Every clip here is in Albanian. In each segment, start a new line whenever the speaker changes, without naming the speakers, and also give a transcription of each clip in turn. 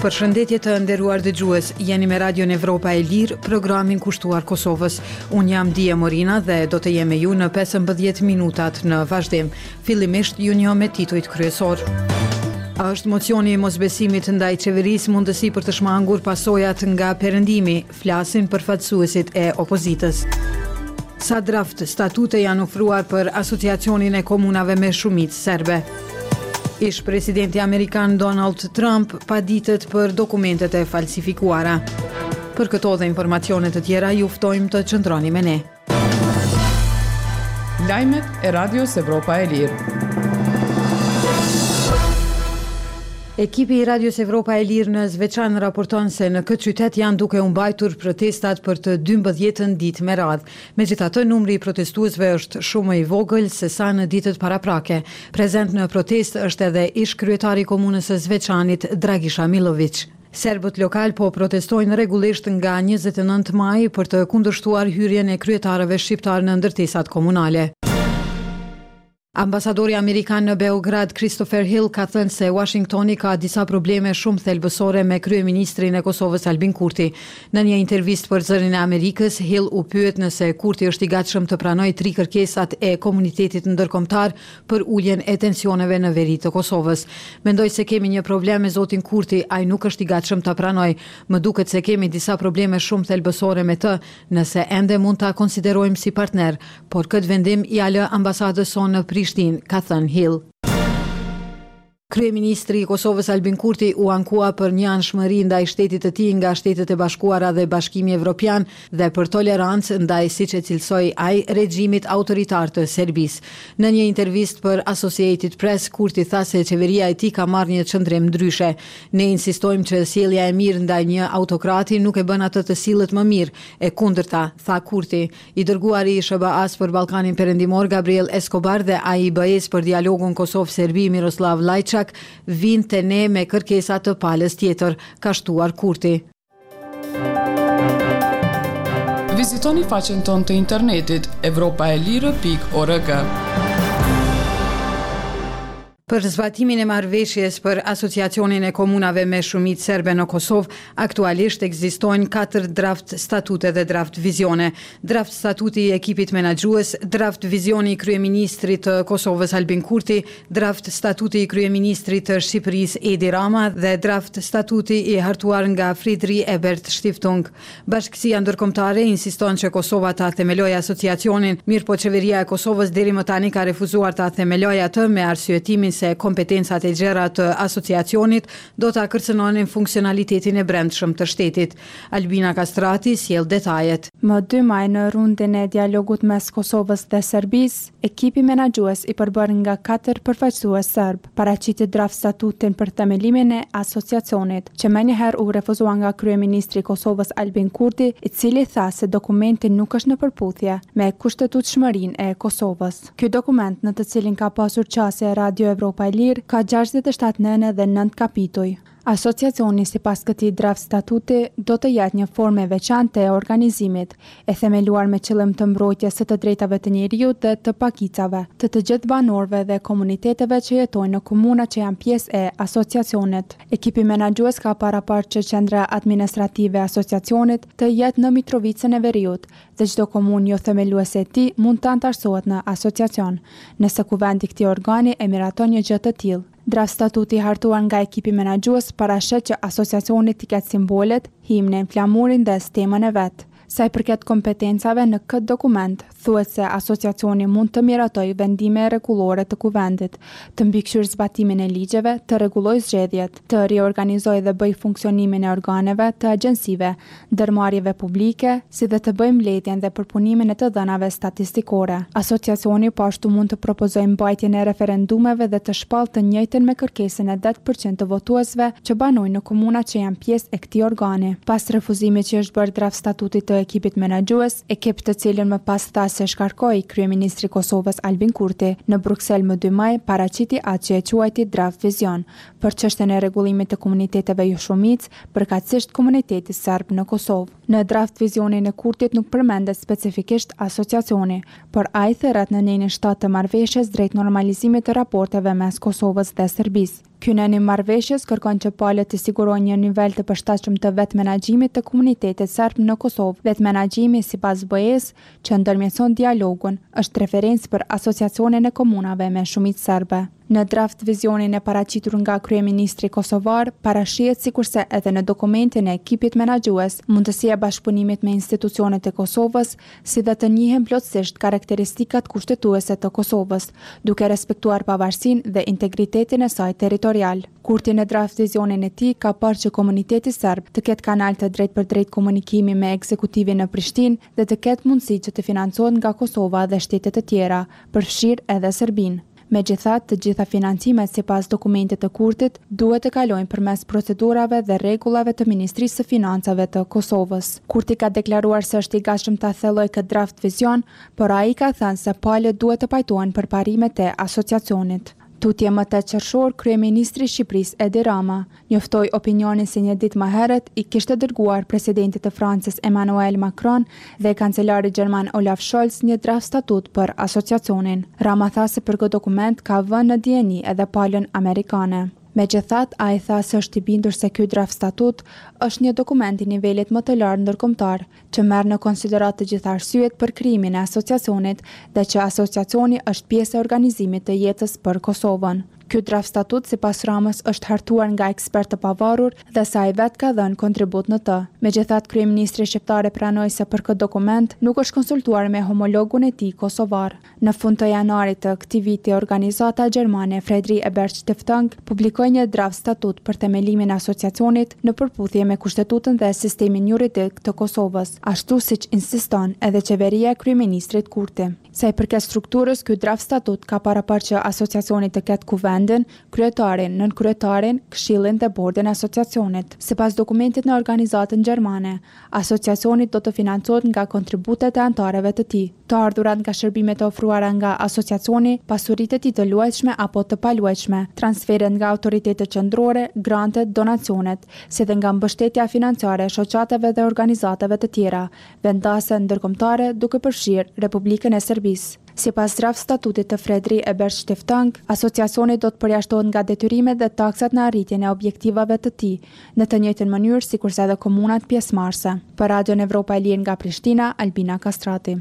Përshëndetje të nderuar dëgjues, jeni me Radion Evropa e Lirë, programin kushtuar Kosovës. Unë jam Dia Morina dhe do të jem me ju në 15 minutat në vazhdim. Fillimisht ju njoh me titujt kryesor. Është mocioni i mosbesimit ndaj qeverisë mundësi për të shmangur pasojat nga perëndimi, flasin përfaqësuesit e opozitës. Sa draft statute janë ofruar për asociacionin e komunave me shumicë serbe. Ish presidenti Amerikan Donald Trump paditët për dokumentet e falsifikuara. Për këto dhe informacionet të tjera ju ftojmë të qëndroni me ne.
Lajmet e Radios Evropa e Lirë.
Ekipi i Radios Evropa e Lirë në Zveçan raporton se në këtë qytet janë duke u mbajtur protestat për të 12 ditë me radhë. Megjithatë, numri i protestuesve është shumë i vogël se sa në ditët paraprake. Prezent në protest është edhe ish kryetari i komunës së Zveçanit Dragisha Milović. Serbët lokal po protestojnë rregullisht nga 29 maj për të kundërshtuar hyrjen e kryetarëve shqiptar në ndërtesat komunale. Ambasadori Amerikan në Beograd, Christopher Hill, ka thënë se Washingtoni ka disa probleme shumë thelbësore me kryeministrin e Kosovës Albin Kurti. Në një intervistë për Zërin e Amerikës, Hill u pyet nëse Kurti është i gatshëm të pranojë 3 kërkesat e komunitetit ndërkombëtar për uljen e tensioneve në veri të Kosovës. Mendoj se kemi një problem me zotin Kurti, ai nuk është i gatshëm ta pranojë. Më duket se kemi disa probleme shumë thelbësore me të, nëse ende mund ta konsiderojmë si partner, por këtë vendim ja lë ambasadës sonë në ka thënë Hill. Kryeministri i Kosovës Albin Kurti u ankua për një anshmëri ndaj shtetit të tij nga Shtetet e Bashkuara dhe Bashkimi Evropian dhe për tolerancë ndaj, siç e cilsoi ai, regjimit autoritar të Serbisë. Në një intervistë për Associated Press, Kurti tha se qeveria e tij ka marrë një çndrim ndryshe. Ne insistojmë që sjellja e mirë ndaj një autokrati nuk e bën atë të sillet më mirë, e kundërta, tha Kurti. I dërguari i SBA-s për Ballkanin Perëndimor Gabriel Escobar dhe ai i BE-s për dialogun Kosovë-Serbi Miroslav Lajçak vinë te ne me kërkesa të palës tjetër, ka shtuar Kurti.
Vizitoni faqen tonë të internetit europaelire.org.
Për zbatimin e marrëveshjes për asociacionin e komunave me shumicë serbe në Kosovë, aktualisht ekzistojnë 4 draft statute dhe draft vizione. Draft statuti i ekipit menaxhues, draft vizioni i kryeministrit të Kosovës Albin Kurti, draft statuti i kryeministrit të Shqipërisë Edi Rama dhe draft statuti i hartuar nga Friedri Ebert Stiftung. Bashkësia ndërkombëtare insiston që Kosova ta themelojë asociacionin, mirëpo qeveria e Kosovës deri më tani ka refuzuar ta themelojë atë me arsyetimin se kompetencat e gjera të asociacionit do ta kërcënonin funksionalitetin e brendshëm të shtetit. Albina Kastrati sjell detajet.
Më 2 maj në rundin e dialogut mes Kosovës dhe Serbisë, ekipi menaxhues i përbër nga 4 përfaqësues serb paraqiti draft statutin për themelimin e asociacionit, që menjëherë u refuzua nga kryeministri i Kosovës Albin Kurti, i cili tha se dokumenti nuk është në përputhje me kushtetutshmërinë e Kosovës. Ky dokument, në të cilin ka pasur qasje Radio Evropa e Lirë, ka 67 nëne dhe 9 kapituj. Asociacioni sipas këtij draft statuti do të jetë një formë e veçantë e organizimit, e themeluar me qëllim të mbrojtjes së të drejtave të njerëzit dhe të pakicave, të gjithë banorëve dhe komuniteteve që jetojnë në komuna që janë pjesë e asociacionit. Ekipi menaxhues ka paraparë që qendra administrative e asociacionit të jetë në Mitrovicën e Veriut dhe çdo komunë jo themeluese e tij mund të antarësohet në asociacion, nëse kuvendi i këtij organi e miraton një gjë të tillë. Draft statuti hartuar nga ekipi menaxhues parashet që asociacioni të ketë simbolet, himnin, flamurin dhe stemën e vet. Sa i përket kompetencave në këtë dokument, thuhet se asociacioni mund të miratojë vendime rregullore të kuvendit, të mbikëqyrë zbatimin e ligjeve, të rregullojë zgjedhjet, të riorganizojë dhe bëjë funksionimin e organeve të agjensive, ndërmarrjeve publike, si dhe të bëjë mbledhjen dhe përpunimin e të dhënave statistikore. Asociacioni po ashtu mund të propozojë mbajtjen e referendumeve dhe të shpallë të njëjtën me kërkesën e 10% të votuesve që banojnë në komunat që janë pjesë e këtij organi. Pas refuzimit që është bërë draft statutit të ekipit menaxhues, ekip të cilën më pas tha se shkarkoi kryeministri i Kosovës Albin Kurti, në Bruksel më 2 maj paraqiti atë që e quajti draft vizion për çështjen e rregullimit të komuniteteve jo shumicë, përkatësisht komuniteti serb në Kosovë. Në draft vizionin e Kurtit nuk përmendet specifikisht asociacioni, por ai thërret në nenin 7 të marrëveshjes drejt normalizimit të raporteve mes Kosovës dhe Serbisë. Kynë marrëveshjes kërkon që palët të sigurojnë një nivel të përshtatshëm të vetë menaxhimit të komunitetit serb në Kosovë. Vetë menaxhimi sipas BE-s, që ndërmjetëson dialogun, është referencë për asociacionin e komunave me shumicë serbe. Në draft vizionin e paraqitur nga kryeministri kosovar, parashihet sikurse edhe në dokumentin e ekipit menaxhues mundësia e bashkëpunimit me institucionet e Kosovës, si dhe të njihen plotësisht karakteristikat kushtetuese të Kosovës, duke respektuar pavarësinë dhe integritetin e saj territorial. Kurti në draft vizionin e tij ka parë që komuniteti serb të ketë kanal të drejtpërdrejt komunikimi me ekzekutivin në Prishtinë dhe të ketë mundësi që të financohet nga Kosova dhe shtetet e tjera, përfshirë edhe Serbinë. Megjithatë, të gjitha financimet sipas dokumentit të kurtit duhet të kalojnë përmes procedurave dhe rregullave të Ministrisë së Financave të Kosovës. Kurti ka deklaruar se është i gatshëm ta thellojë këtë draft vizion, por ai ka thënë se palët duhet të pajtohen për parimet e asociacionit. Tutje më 8 qershor, kryeministri i Shqipërisë Edi Rama njoftoi opinionin se një ditë më herët i kishte dërguar presidentit të Francës Emmanuel Macron dhe kancelarit gjerman Olaf Scholz një draft statut për asociacionin. Rama tha se për këtë dokument ka vënë në dieni edhe palën amerikane. Megjithatë, ai tha se është i bindur se ky draft statut është një dokument i nivelit më të lartë ndërkombëtar, që merr në konsiderat të gjitha arsyet për krijimin e asociacionit dhe që asociacioni është pjesë e organizimit të jetës për Kosovën. Ky draft statut sipas Ramës është hartuar nga ekspert të pavarur dhe sa ai vetë ka dhënë kontribut në të. Megjithatë, kryeministri shqiptar pranoi se për këtë dokument nuk është konsultuar me homologun e tij kosovar. Në fund të janarit të këtij viti, organizata gjermane Friedrich Ebert Stiftung publikoi një draft statut për themelimin e asociacionit në përputhje me kushtetutën dhe sistemin juridik të Kosovës, ashtu siç insiston edhe qeveria e kryeministrit Kurti. Sa i përket strukturës, ky draft statut ka paraparë që asociacioni të ketë kuvendin, kryetarin, nënkryetarin, këshillin dhe bordin e asociacionit. Sipas dokumentit në organizatën gjermane, asociacioni do të financohet nga kontributet e antarëve të tij. Të ardhurat nga shërbimet e ofruara nga asociacioni, pasuritë e tij të luajtshme apo të paluajtshme, transferet nga autoritetet qendrore, grantet, donacionet, si dhe nga mbështetja financiare e shoqatave dhe organizatave të tjera, vendase ndërkombëtare duke përfshirë Republikën e Serbisë. Sipas draft statutit të Friedrich Ebert Stiftung, asociacioni do të përjashtohet nga detyrimet dhe taksat në arritjen e objektivave të tij, në të njëjtën mënyrë sikurse edhe komunat pjesëmarrëse. Për Radion Evropa e Lirë nga Prishtina, Albina Kastrati.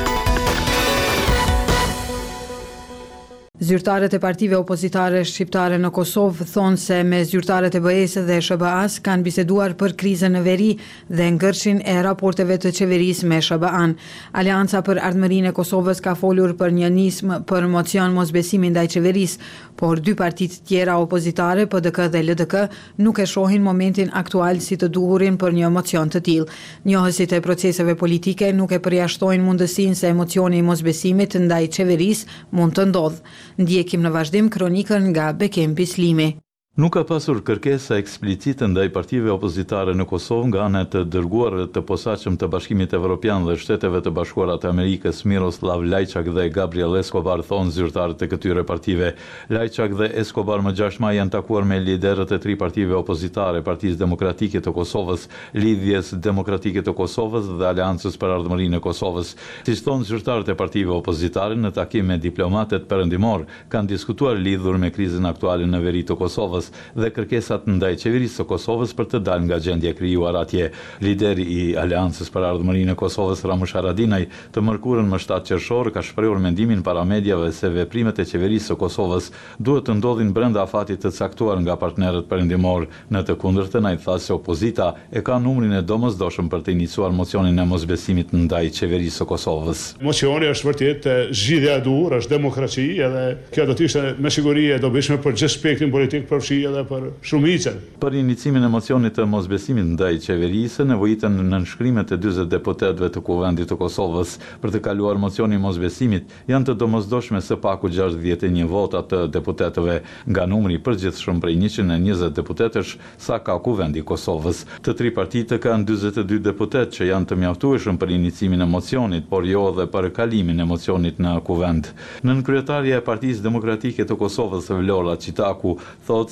Zyrtarët e partive opozitare shqiptare në Kosovë thonë se me zyrtarët e BE-s dhe SBA-s kanë biseduar për krizën në veri dhe ngërshin e raporteve të qeverisë me SBA-n. Aleanca për Ardhmërinë e Kosovës ka folur për një nismë për mocion mosbesimi ndaj qeverisë, por dy partitë tjera opozitare, PDK dhe LDK, nuk e shohin momentin aktual si të duhurin për një mocion të tillë. Njohësit e proceseve politike nuk e përjashtojnë mundësinë se emocioni i mosbesimit ndaj qeverisë mund të ndodhë. Ndjekim në vazhdim kronikën nga Bekem Bislimi.
Nuk ka pasur kërkesa eksplicite ndaj partive opozitare në Kosovë nga ana e të dërguarëve të posaçëm të Bashkimit Evropian dhe Shteteve të Bashkuara të Amerikës Miroslav Lajçak dhe Gabriel Escobar, thonë zyrtarët e këtyre partive. Lajçak dhe Escobar më 6 maj janë takuar me liderët e 3 partive opozitare, Partisë Demokratike të Kosovës, Lidhjes Demokratike të Kosovës dhe Aleancës për Ardhmërinë e Kosovës. Siç thonë zyrtarët e partive opozitare, në takim me diplomatët perëndimor kanë diskutuar lidhur me krizën aktuale në veri të Kosovës dhe kërkesat ndaj qeverisë së Kosovës për të dalë nga gjendja e krijuar atje. Lideri i Aleancës për Ardhmërinë e Kosovës, Ramush Haradinaj, të mërkurën më 7 qershor ka shprehur mendimin para mediave se veprimet e qeverisë së Kosovës duhet të ndodhin brenda afatit të caktuar nga partnerët perëndimor. Në të kundërtën, ai tha se opozita e ka numrin e domosdoshëm për të iniciuar mocionin e mosbesimit ndaj qeverisë së Kosovës.
Mocioni është vërtet zgjidhja e duhur, është demokraci, edhe kjo do të ishte me siguri e dobishme për gjithë spektrin politik, përfshi edhe për shumicën.
Për inicimin e mocionit të mosbesimit ndaj qeverisë, nevojiten nënshkrimet e 40 deputetëve të Kuvendit të Kosovës. Për të kaluar mocioni i mosbesimit, janë të domosdoshme së paku 61 vota të deputetëve, nga numri i përgjithshëm prej 120 deputetësh sa ka Kuvendi i Kosovës. Të 3 partitë kanë 42 deputetë që janë të mjaftueshëm për inicimin e mocionit, por jo edhe për kalimin e mocionit në Kuvend. Nënkryetaria e Partisë Demokratike të Kosovës, Vlora Çitaku, thotë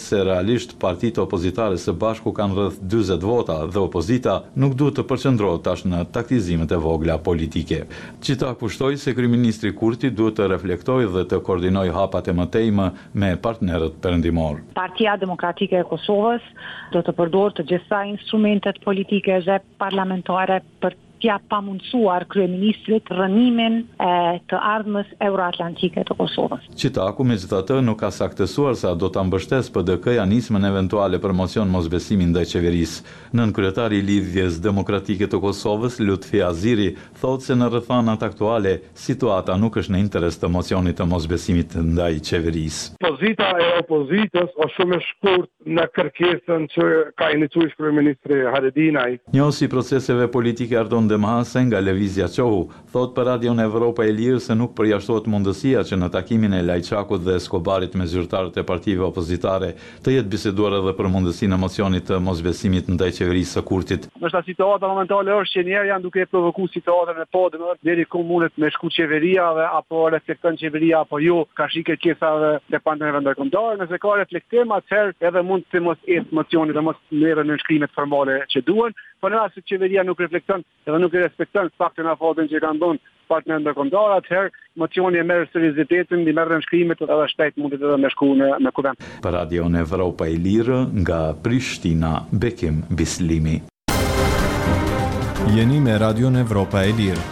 se realisht partitë opozitare së bashku kanë rreth 40 vota dhe opozita nuk duhet të përqendrohet tash në taktizimet e vogla politike. Qita kushtoi se kryeministri Kurti duhet të reflektojë dhe të koordinojë hapat e mëtejme me partnerët perëndimor.
Partia Demokratike e Kosovës do të përdorë të gjitha instrumentet politike dhe parlamentare për t'ja pamundsuar kryeministrit rënimin të ardhmës euroatlantike të Kosovës.
Qitaku megjithatë nuk ka saktësuar sa do ta mbështesë PD-k-ja nismën eventuale për mocion mosbesimi ndaj qeverisë. Nënkryetari i Lidhjes Demokratike të Kosovës, Lutfi Aziri, thotë se në rrethanat aktuale situata nuk është në interes të mocionit të mosbesimit ndaj qeverisë.
Pozita e opozitës është shumë e shkurt në kërkesën që ka iniciuar kryeministri Haradinaj.
Njësi proceseve politike Ardon Demhase nga Lëvizja Qohu thot për Radion Evropa e Lirë se nuk përjashtohet mundësia që në takimin e Lajçakut dhe Eskobarit me zyrtarët e partive opozitare të jetë biseduar edhe për mundësinë e mocionit të mosbesimit ndaj qeverisë së Kurtit.
Nështë situata momentale është që njerë janë duke provokuar situatën e podën, deri ku mundet me shku qeveria dhe apo reflekton qeveria apo jo ka shike qesave të partnerëve ndërkombëtar, nëse ka reflektim atëherë edhe mund të mos ecë mocioni dhe mos merren në shkrimet formale që duhen, por në rast se qeveria nuk reflekton edhe nuk e respekton faktën e fotën që kanë dhënë partnerët ndërkombëtar, atëherë mocioni e merr seriozitetin, i merr në shkrimet edhe shpejt mundet edhe me shku në kuvend.
Për Radion Evropa e Lirë nga Prishtina, Bekim Bislimi.
Jeni me Radion Evropa e Lirë.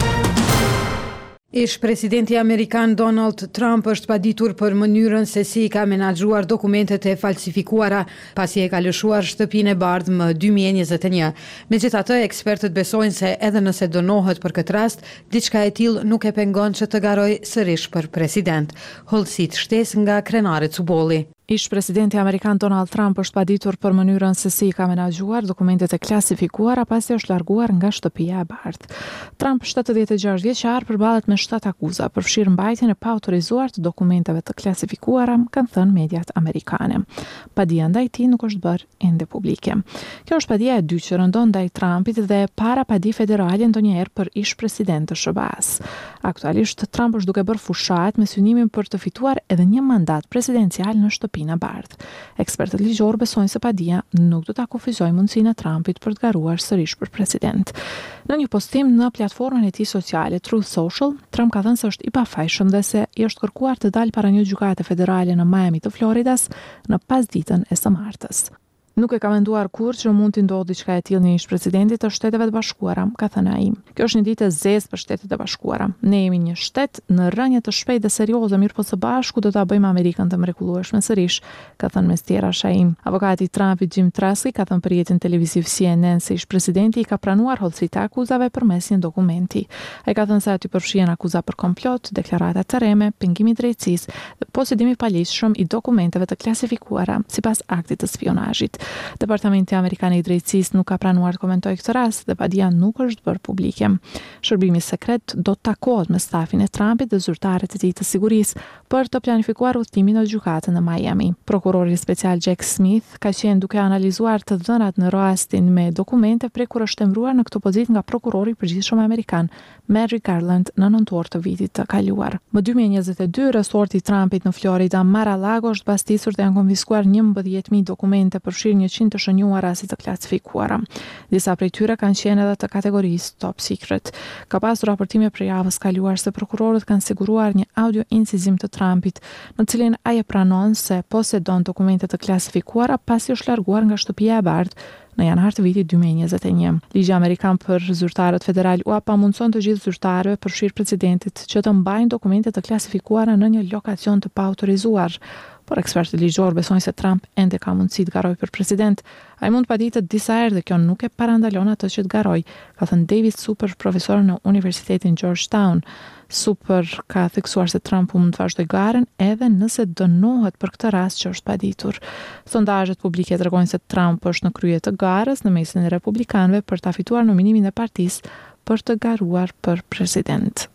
Ish-presidenti amerikan Donald Trump është paditur për mënyrën se si ka menaxhuar dokumentet e falsifikuara pasi e ka lëshuar shtëpinë e bardhë më 2021. Megjithatë, ekspertët besojnë se edhe nëse dënohet për këtë rast, diçka e tillë nuk e pengon që të garojë sërish për president. Hollësit shtesë nga Krenare Cubolli.
Ish-presidenti amerikan Donald Trump është paditur për mënyrën se si ka menaxhuar dokumentet e klasifikuara pasi është larguar nga shtëpia e bardhë. Trump, 76 vjeçar, përballet me 7 akuza për fshirë mbajtjen e paautorizuar të dokumenteve të klasifikuara, kanë thënë mediat amerikane. Padia ndaj tij nuk është bërë ende publike. Kjo është padia e dytë që rëndon ndaj Trumpit dhe para padi federale ndonjëherë për ish-president të SBA-s. Aktualisht Trump është duke bërë fushat me synimin për të fituar edhe një mandat presidencial në shtëpinë e bardhë. Ekspertët ligjor besojnë se padia nuk do ta kufizojë mundësinë e Trumpit për të garuar sërish për president. Në një postim në platformën e tij sociale Truth Social, Trump ka thënë se është i pafajshëm dhe se i është kërkuar të dalë para një gjykate federale në Miami të Floridas në pasditën e së martës. Nuk e ka menduar kur që mund të ndodhë diçka e tillë një ish-presidentit të Shteteve të Bashkuara, ka thënë ai. Kjo është një ditë e zezë për Shtetet e Bashkuara. Ne jemi një shtet në rrënje të shpejtë dhe serioze, mirëpo së bashku do ta bëjmë Amerikën të mrekullueshme sërish, ka thënë mes tjera Shaim. Avokati i Trumpit Jim Tracy ka thënë për rrjetin televiziv CNN se ish-presidenti i ka pranuar hollësitë e akuzave përmes një dokumenti. Ai ka thënë se aty përfshihen akuza për komplot, deklarata të rreme, pengimi i drejtësisë dhe posedimi i paligjshëm i dokumenteve të klasifikuara sipas aktit të spionazhit. Departamenti Amerikan i Drejtësisë nuk ka pranuar të komentojë këtë rast dhe padia nuk është bërë publike. Shërbimi sekret do të takohet me stafin e Trumpit dhe zyrtarët e tij të sigurisë për të planifikuar udhëtimin në gjykatën në Miami. Prokurori special Jack Smith ka qenë duke analizuar të dhënat në rastin me dokumente prej kur është emëruar në këtë pozitë nga prokurori i përgjithshëm amerikan Merrick Garland në nëntor të vitit të kaluar. Më 2022, resorti i Trumpit në Florida, Mar-a-Lago, është pastisur dhe janë konfiskuar 11.000 dokumente përfshirë 100 të shënjuara si të klasifikuara. Disa prej tyre kanë qenë edhe të kategorisë top secret. Ka pasur raportime për javës kaluar se prokurorët kanë siguruar një audio incizim të Trumpit, në cilin ai e pranon se posedon dokumente të klasifikuara pasi është larguar nga shtëpia e bardhë në janar të vitit 2021. Ligji amerikan për zyrtarët federal u pamundson të gjithë zyrtarëve përfshirë presidentit që të mbajnë dokumente të klasifikuara në një lokacion të paautorizuar. Por ekspertët ligjor besojnë se Trump ende ka mundësi të garojë për president. Ai mund paditet disa herë dhe kjo nuk e parandalon atë që të garojë, ka thënë David Super, profesor në Universitetin Georgetown. Super ka theksuar se Trump mund të vazhdojë garën edhe nëse dënohet për këtë rast që është paditur. Sondazhet publike tregojnë se Trump është në krye të garës në mesin e republikanëve për ta fituar nominimin e partisë për të garuar për president.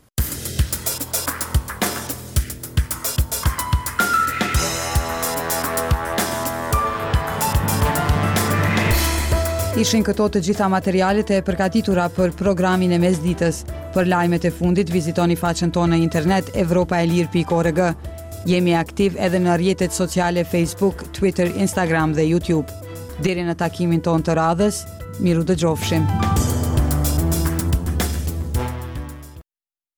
Ishin këto të gjitha materialet e përgatitura për programin e mesditës. Për lajmet e fundit vizitoni faqen tonë në internet evropaelir.org. Jemi aktiv edhe në rrjetet sociale Facebook, Twitter, Instagram dhe YouTube. Deri në takimin ton të radhës, miru dëgjofshim.